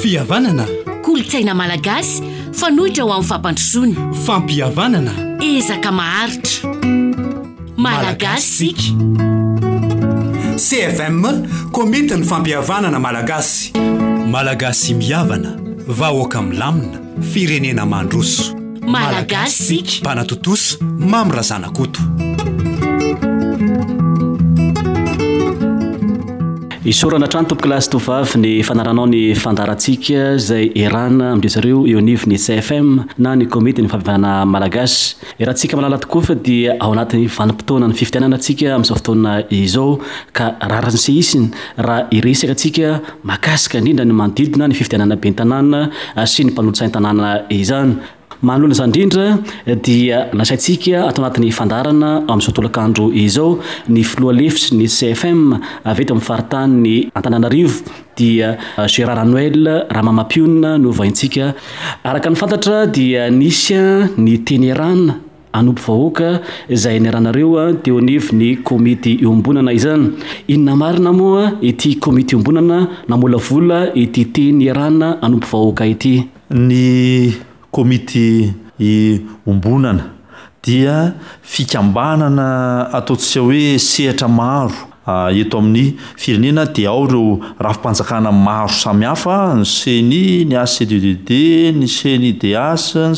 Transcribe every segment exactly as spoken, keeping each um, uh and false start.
fihavanana, kolotsaina malagasy fanohitra ho amin'ny fampandrosoana, fampihavanana, ezaka maharitra malagasy. C F M komiti ny fampihavanana malagasy. Malagasy mihavana, vahoaka milamina, firenena mandroso. Malagasy mpanatotosa mamrazana-koto. Isorana trano tompokilasy tovavy ny fanaranao ny fandarantsika izay erana amindrezareo eo anivy ny C F M na ny komiti ny fampihavana malagasy. Erantsika malala tokoa fa dia ao anatin'ny vanim-potoana ny fifitianana antsika amin'izao fotoana izao ka rarany se isiny raha iresaka antsika makasika indrindra ny manodidina ny fifitianana bentanàna sy ny mpanolotsain-tanàna izany. Manoloana izany indrindra dia nasaintsika atao anatin'ny fandarana amin'izao tolakandro izao ny filoha lefitry ny C F M avy eto amin'ny faritany ny Antananarivo dia Gérard Noël Ramamapionina no vaintsika. Araka ny fantatra dia nisy ny teny rana anompo vahoaka izay niaranareo teo anivy ny komiti iombonana izany. Inona marina moa ity komiti iombonana namolavola ity teny rana anompo vahoaka ity? Ny komiti iombonana dia fikambanana ataontsika hoe sehatra maro eto amin'ny firenena dia ao ireo rafim-panjakana maro samihafa, ny C N I, ny A C D D D, ny C N I D H, ny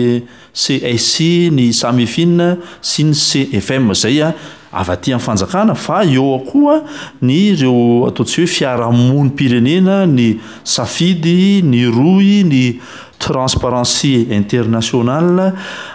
C S I, ny Samifina sy ny C F M zay a avy aty amin'ny fanjakana. Fa eo koa ny ireo ataontsika hoe fiarahamonim-pirenena, ny Safidy, ny Roy, ny Transparency International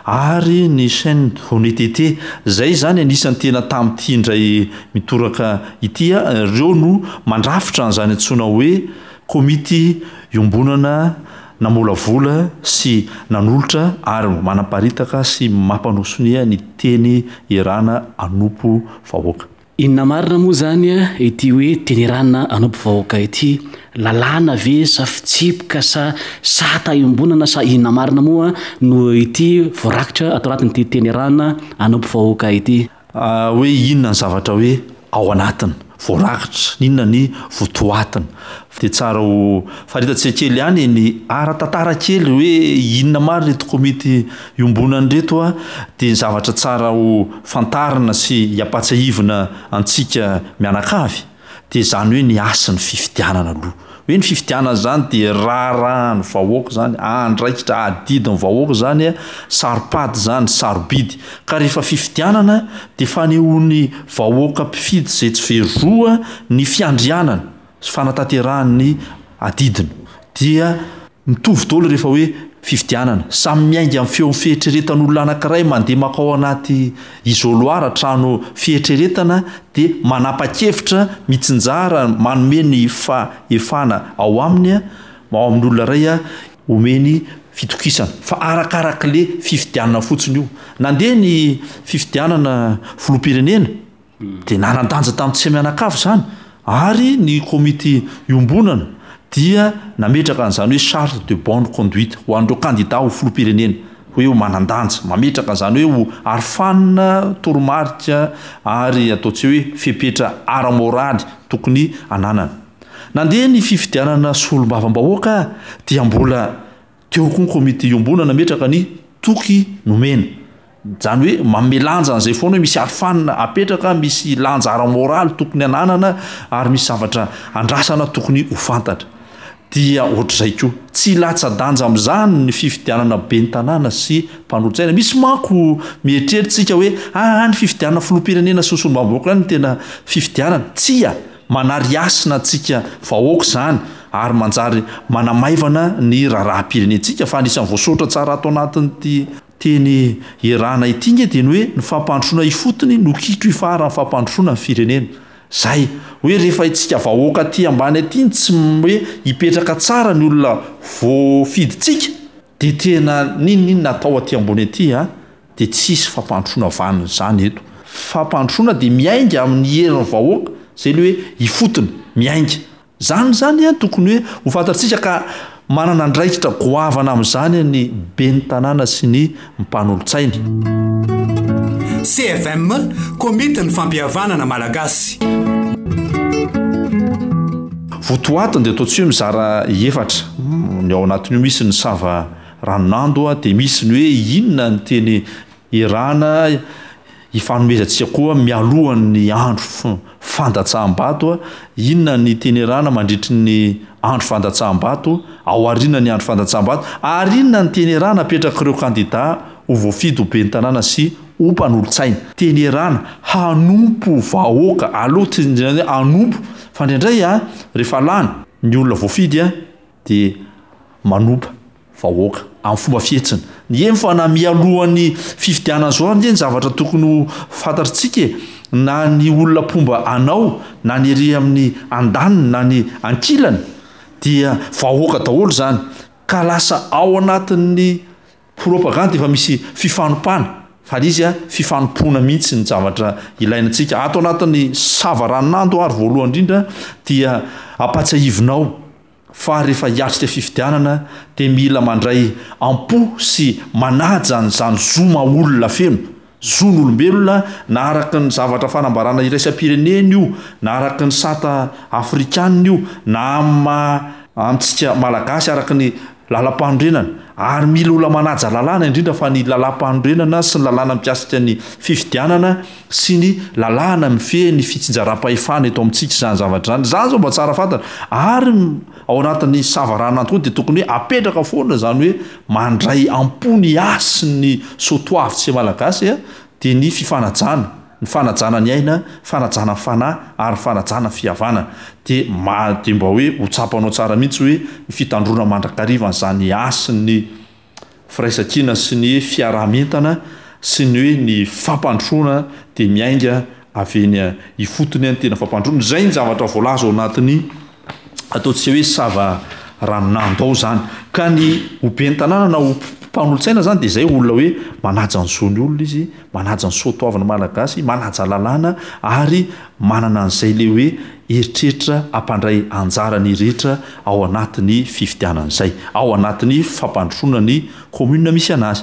ary ny chaîne Honnêteté. Zay zany anisan'ny tena tamin'ity indray mitoraka ity ireo no mandrafitra an'izany antsoina hoe komiti iombonana namolavola sy nanolotra ary manaparitaka sy mampanosonia ny teny erana anompo vahoaka. Inona marina moa zany ity hoe teny rana anompo vahoaka ity? Lalàna ve sa fitsipika sa sata iombonana sa inona marina moa no ity voarakitra atao anatin'ity teny rana anompo vahoaka ity? Uh, hoe inona ny zavatra hoe ao anatiny voarakitra, inona ny votoatiny. Dia tsara ho faritatsika kely ihany ny ara-tantara kely hoe inona marina reto komiti iombonana reto a, dia zavatra tsara ho fantarina sy hiapatsahivina antsika mianakavy dia zany hoe ny asan'ny fifitianana aloha. Hoe ny fifitianana zany dia raharahany vahoaka zany, andraikitra adidiny vahoaka zany, saripady zany, sarobidy. Ka rehefa fifitianana dia fanehoan'ny vahoaka mpifidy izay tsy veroa ny fiandrianana sy fanatanterahany adidiny. Dia mitovy daholo rehefa hoe fifitianana, samy miainga amin'ny feo fieritreretan'olona anankiray mandeha makao anaty izoloara trano fieritreretana dia manapa-kevitra mitsinjara manome ny faefana ao aminy ao amin'olona iray omeny fitokisana. Fa arakarak'le fifitianana fotsiny io. Nandeha ny fifitianana filoham-pirenena dia nanan-danja tamin'ny tsy mianakavy zany ary ny komiti iombonana dia nametraka an'izany hoe charte de bonne conduite ho an'ireo kandida ho filoham-pirenena, hoe ho manan-danja, mametraka an'izany hoe ho arofanina toromarika ary ataontsika hoe fepetra ara-moraly tokony ananana. Nandeha ny fifitianana solombavam-bahoaka dia mbola teo koa ny komiti iombonana nametraka ny toky nomena. Zany hoe manome lanja an'izay foana hoe misy arofanina apetraka, misy lanja ara-moraly tokony ananana ary misy zavatra andrasana tokony ho fantatra. Dia ohatr'izay koa tsy latsa-danja amin'izany ny fifitianana ben'ny tanàna sy mpanolotsaina. Misy manko mieritreritsika hoe ah ny fifitianana filoham-pirenena sy solombavam-bahoaka ny tena fifitianana. Tsia manariasina antsika vahoaka zany ary manjary manamaivana ny raharaha-pirenentsika. Fa anisan'ny voasoratra tsara atao anatin'ity teny erana ity nge dia ny hoe ny fampandrosoana ifotony no kitro ifaran'ny fampandrosoana ny firenena. Zay hoe rehefa itsika vahoaka aty ambany aty tsy hoe hipetraka tsara ny olona voafiditsika dia tena ninonina atao aty ambony aty a dia tsisy fampandrosoana vanina zany eto. Fampandrosoana dia miainga amin'ny herin'ny vahoaka zay le hoe ifotony miainga. Zany zany a tokony hoe ho fantatsika ka manana andraikitra goavana amin'izany ny ben'ny tanàna sy ny mpanolotsaina. C F M komiti ny fampihavanana malagasy. votoatiny dia ataotsy hoe mizara efatra ny ao anatin'io misy ny sava ranonando a dia misy ny hoe inona ny teny irana ifanomezantsika koa mialohan'ny andro fandatsaham-bato a inona ny teny irana mandritry ny andro fandatsaham-bato ao ariana ny andro fandatsaham-bato ary inona ny teny irana apetraka ireo kandida ho voafidy ho ben'ny tanàna sy ompan'olotsaina teny irana hanompo vahoaka aloha ty hanompo fa indraindray a rehefa lana ny olona voafidy a dia manompa vahoaka amin'ny fomba fihetsiny ny emy fa na mialohan'ny fifidianana zao ny zavatra tokony ho fantatritsika na ny olona pomba anao na ny ery amin'ny andaniny na ny ankilany dia vahoaka daholo zany ka lasa ao anatin'ny propaganda efa misy fifanompana fa izy a fifanompoana mihitsy ny zavatra ilainantsika ato anatin'ny savaranonando ary voalohany indrindra dia apatsahivinao fa rehefa hiatrika fifidianana dia mila mandray ampo sy manaja nyzany zoma olona feno zony olombelona na araky ny zavatra fanambarana iraisam-pirenena io na araky ny sata afrikanina io na ma amintsika malagasy araky ny lalam-panorenana ary mila olona manaja lalàna indrindra fa ny lalam-panorenana sy ny lalàna mipiasika ny fifidianana sy ny lalàna mifehy ny fitsinjaram-pahefana eto amintsika izany zavatra zany zany zao mba tsara fantana ary ao anatin'ny savaranando koa dia tokony hoe apetraka foana zany hoe mandray ampony asy ny soatoavy tsy malagasy a dia ny fifanajana ny fanajana ny aina fanajana fanahy ary fanajana fihavanana dia ma dia mba hoe ho tsapanao tsara mihitsy hoe ny fitandrona mandrakariva n'izany asy ny firaisan-kina sy ny fiarah-mentana sy ny hoe ny fampandrosoana dia miainga avy eny ifotony any tena fampandroana zay ny zavatra voalaza ao anatin'ny ataontsika hoe sava ranonando ao zany ka ny oben'ny tanàna na mpanolotsaina zany dia zay olona hoe manaja ny zony olona izy manaja ny soatoavana malagasy manaja lalàna ary manana an'izay le hoe eritreritra ampandray anjarany rehetra ao anatin'ny fifidianan'izay ao anatin'ny fampandrosoana ny komuna misy anazy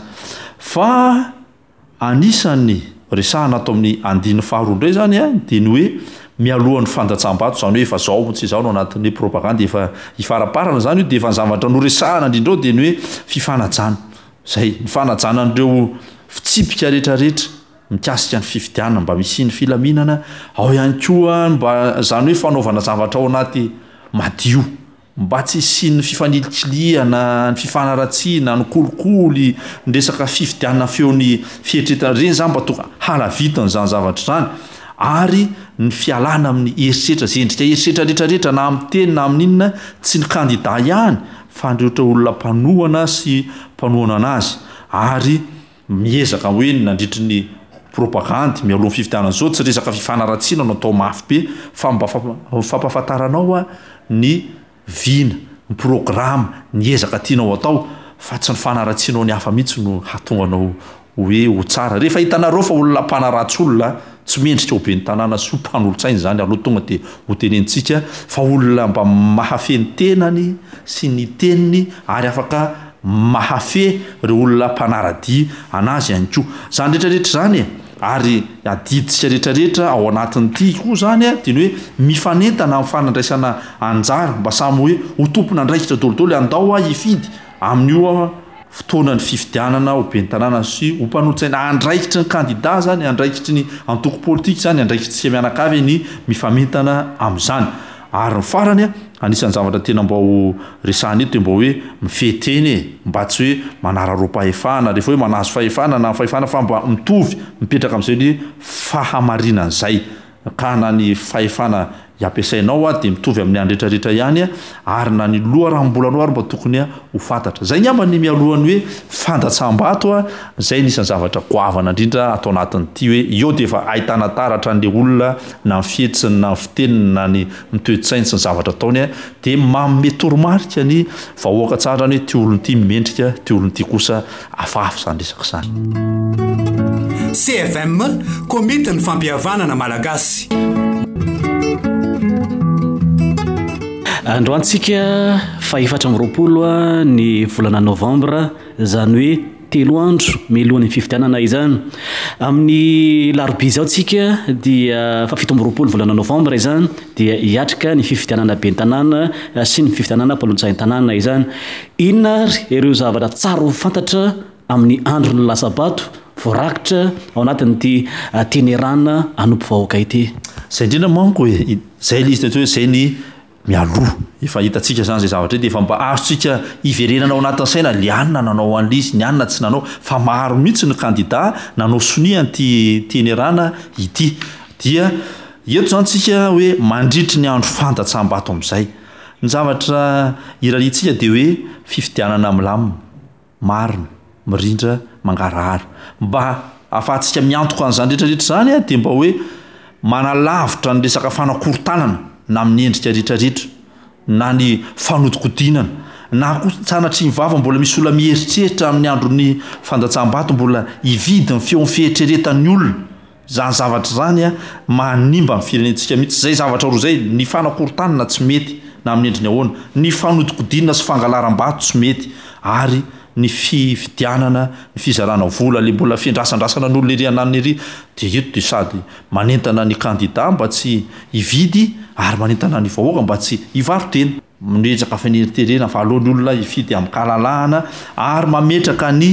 fa anisan'ny resahana atao amin'ny andiny faharoa indray zany a dia ny hoe mialohan'ny fandatsaham-bato zany hoe efa zao tsy zao no anatin'ny propaganda efa ifaraparana zany io dia efa ny zavatra no resahana indrindra ao dia ny hoe fifanajana zay ny fanajana an'ireo fitsipika rehetrarehetra mikasika ny fifidianana mba misy ny filaminana ao ihany koa mba zany hoe fanaovana zavatra ao anaty madio mba tsy sy ny fifanilinkiliana ny fifanaratsiana ny kolikoly ny resaka fifidianana feon'ny fieritreretana reny zany mba toka halavitany zany zavatra zany ary ny fialana amin'ny eritreritra zay endrika eritreritra rehetrarehetra na amin'ny teny na amin'inona tsy ny kandida ihany fa andreotra olona mpanohana sy mpanohana anazy ary miezaka hoe nandritry ny propaganda mialohan'ny fifidianana zao tsy resaka fifanaratsiana no atao mafy be fa mba fampafantaranao a ny vina ny programa ny ezaka tianao atao fa tsy ny fanaratsianao ny hafa mihitsy no hatonganao hoe ho tsara rehefa hitanareo fa olona mpanaratsy olona tsy mendrika ho ben'ny tanàna sy ho mpanolotsaina zany aloha tonga dia ho tenentsika fa olona mba mahafeny tenany sy ny teniny ary afaka mahafe reo olona mpanaradia anazy ihany koa zany rehetrarehetra zany e ary adiditsika rehetrarehetra ao anatin'ity koa zany a dia ny hoe mifanentana amin'ny fanandraisana anjara mba samy hoe ho tompona andraikitra dolodolo andao a hifidy amin'io fotoana ny fifidianana ho ben'ny tanàna sy ho mpanolotsaina andraikitry ny kandida zany andraikitry ny antoko politika zany andraikitry sy mianakavy ny mifamentana amin'izany ary ny farany a anisan'ny zavatra tena mba ho resahana eto dia mba hoe mifehteny e mba tsy hoe manararoam-pahefana rehefa hoe manazo fahefana na fahefana fa mba mitovy mipetraka amin'izay ny fahamarinan'izay ka na ny fahefana ampiasainao a dia mitovy amin'ny andretrarehetra ihany a ary na ny loha rahambolanao ary mba tokony a ho fantatra zay nyamba ny mialohany hoe fandatsaham-bato a zay nisan'ny zavatra goavana indrindra atao anatin'ity hoe eo dia efa ahitana taratra n'le olona na ny fihetsiny na ny fiteniny na ny mitoetsainy sy ny zavatra ataony a dia manome toromarika ny vahoaka tsara ny hoe ty olon'ity mendrika ty olon'ity kosa afafy zany resaka zany C F M komety ny fampihavanana malagasy androantsika fa efatra am'roapolo a ny volana novambra zany hoe telo andro milohan'ny fifidianana izany amin'ny larobi zao tsika dia fa fito amby roapolo volana novambra izany dia hiatrika ny fifidianana be n-tanàna sy ny fifidianana mpalotsain-tanàna izany. inona ary ireo zavatra tsara ho fantatra amin'ny andro ny lasabato voarakitra ao anatin'ity tenerana anompo vahoaka ity. Zay indrindra manko hoe zay le izy hoe zay ny mialoha efa hitantsika zany zay zavatra dia efa mba azotsika hiverenana ao anatin'ny saina le anina nanao an'izy ny anina tsy nanao fa maro mihitsy ny kandida nanao sonia an'ity tenerana ity dia eto zany tsika hoe mandritry ny andro fandatsam-bato amin'izay ny zavatra iralitsika dia hoe fifidianana milamina marina mirindra mangarahara mba afahantsika miantoka an'izany rehetrarehetra zany a dia mba hoe manalavitra ny resaka fanakorontanana na amin'ny endrika rehetrarehetra na ny fanodikodinana na koa sanatry ny vava mbola misy olona mieritreritra amin'ny androny fandatsam-bato mbola hividy ny feo ny fieritreretan'ny olona zany zavatra zany a manimba ny firenentsika mihitsy zay zavatra roa zay ny fanakorontanana tsy mety na amin'ny endriny ahoana ny fanodikodinana sy fangalaram-bato tsy mety ary ny fifidianana ny fizarana vola le mbola fiandrasandrasana n'olona ery ananiny ery dia eto dia sady manentana ny kandida mba tsy hividy ary manentana ny vahoaka mba tsy hivarotena miezaka faneriterena fa alohan'ny olona hifidy amin'ny kalalahana ary mametraka ny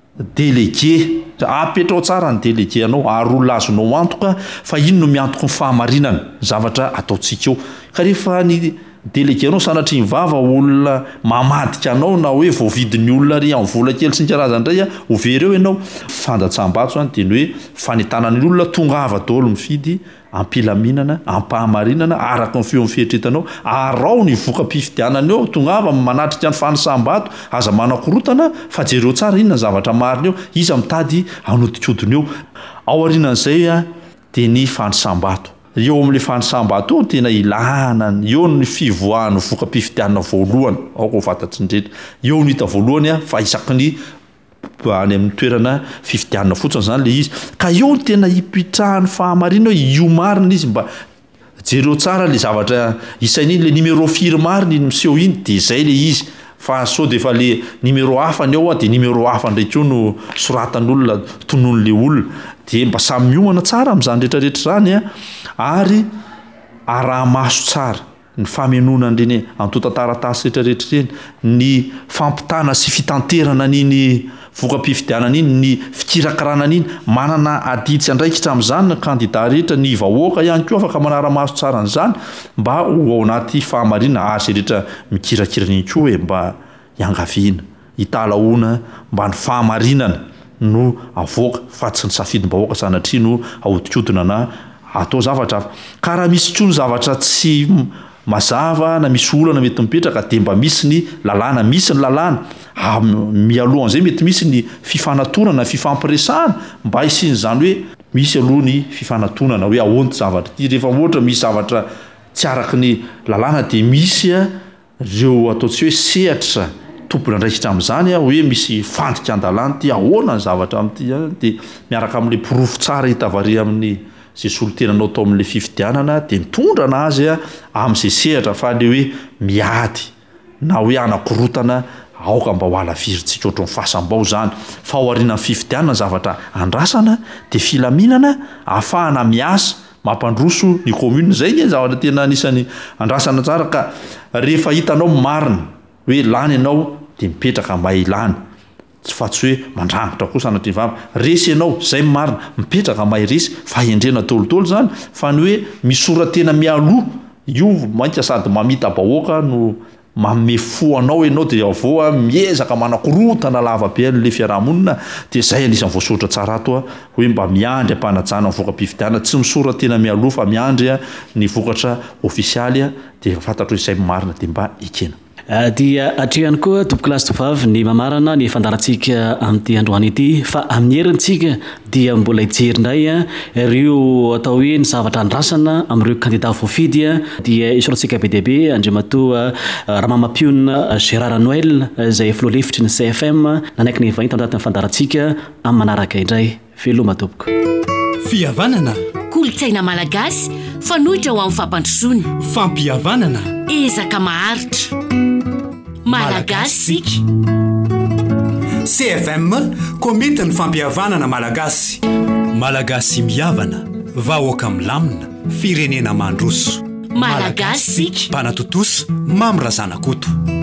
délégué apetrao tsara ny délégué anao ary olona azonao antoka fa ino no miantoko ny fahamarinana zavatra ataontsika eo ka rehefa ny délégué anao sanatry ny vava olona mamadika anao na hoe voavidin'ny olona ry amin'ny vola kely sy ny karazandray a overeo ianao fandatsam-bato zany dia ny hoe fanentanan'ny olona tonga ava daholo mifidy ampilaminana ampahamarinana araka ny feo ny fihetretanao arao ny voka-pifidianana eo tonga ava manatrika ny fanasam-bato aza manakorotana fa jereo tsara inona ny zavatra marina eo iza mitady anodikodiny eo ao arinan'izay a dia ny fanasam-bato eo amin'le fanasam-bato eo tena ilana eo ny fivoahan'ny voka-pifidianana voalohany aoko ho fantatry ny rehetra eo ny hita voalohany a fa isaky ny any amin'ny toerana fifidianana fotsiny zany le izy ka eo ny tena hipitrahan'ny fahamarina hoe io marina izy mba jereo tsara le zavatra isain'iny le numéro firy marina iny miseho iny dia zay le izy fa sao dia efa le numéro hafany ao a dia numéro hafa ndraiky eo no soratan'olona tonon'le olona dia mba samy miomana tsara amin'izany rehetrarehetra zany a ary araha-maso tsara ny famenonana ireny antotantaratasy rehetrarehetra ireny ny fampitana sy fitanterana n'iny voka-pifidianana iny ny fikirakirana n'iny manana aditsy andraikitra amin'izany ny kandida rehetra ny vahoaka ihany koa afaka manara-maso tsara n'izany mba ho ao anaty fahamarinana ary zay rehetra mikirakirana iny koa hoe mba hiangaviana hitalahoana mba ny fahamarinana no avoaka fa tsy ny safidim-bahoaka sanatria no ahodikodina na atao zavatra hafa ka raha misy koa ny zavatra tsy mazava na misy olana mety mipetraka dia mba misy ny lalàna misy ny lalàna mialohan'izay mety misy ny fifanantonana fifampiresahana mba hisian'izany hoe misy aloha ny fifanantonana hoe ahoany zavatra ity rehefa ohatra misy zavatra tsy araky ny lalàna dia misy a reo ataontsika hoe sehatra tompona andraikitra amin'izany a hoe misy fandika an-dalàna ty ahoana ny zavatra amin'ity a dia miaraka amin'le pirofo tsara hitavary amin'ny zay solotenanao tao amin'le fifidianana dia mitondra anazy a amin'izay sehatra fa le hoe miady na hoe anakorotana aoka mba ho alavirintsika ohatry ny fahasam-bao zany fa ao aorian'ny fifidianana zavatra andrasana dia filaminana ahafahana miasa mampandroso ny commune zay ny zavatra tena anisany andrasana tsara ka rehefa hitanao marina hoe lany ianao dia mipetraka mba ilany tsy fa tsy hoe mandrangitra koa sanatry ny vava resy ianao zay marina mipetraka mahay resy fa endrena tolotolo zany fa ny hoe misoratena mialoha io mainka sady mamita bahoaka no maome fo anao ianao dia avoa miezaka manakorotana lavabe an'le fiarahamonina dia zay anisan'ny voasoratra tsara ato a hoe mba miandry ampanajana ny voka-pifidianana tsy misoratena mialoha fa miandry a ny vokatra ofisialy a dia fantatra hoe zay marina dia mba ekena dia atrehany koa tompo kilasy tovavy ny mamarana ny fandarantsika amin'ity androany ity fa amin'ny herintsika dia mbola hijery indray a ireo atao hoe ny zavatra andrasana amin'ireo kandida voafidy a dia isorantsika be diabe andriamatoa ramamampiona Gérard Noël izay filoalefitry ny C F M nanaiky ny vahiny tandatin'ny fandarantsika amin'ny manaraka indray veloma tompoko fihavanana kolotsaina malagasy fanohitra ho amin'ny fampandrosoana fampihavanana ezaka maharitra malagasy C F M komity ny fampihavanana malagasy. Malagasy mihavana vahoaka milamina firenena mandroso. Malagasy mpanatotoso mamyrazana koto.